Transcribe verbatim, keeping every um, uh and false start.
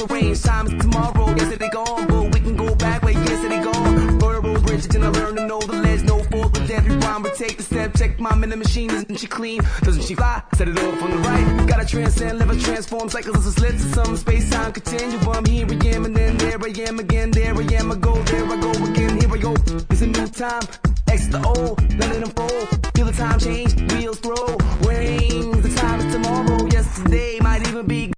range. Time is tomorrow, yesterday gone, but we can go back where yesterday gone. Railroad bridge, and I learn to know the ledge, no fault with every rhyme, but take the step, check my minute machine, isn't she clean? Doesn't she fly? Set it up on the right, gotta transcend, never transform, cycles of slits of some space-time continuum. Here I am, and then there I am again, there I am, I go, there I go again, here I go. It's a new time, exit the old, let it unfold, feel the time change, wheels throw, wings, the time is tomorrow, yesterday might even be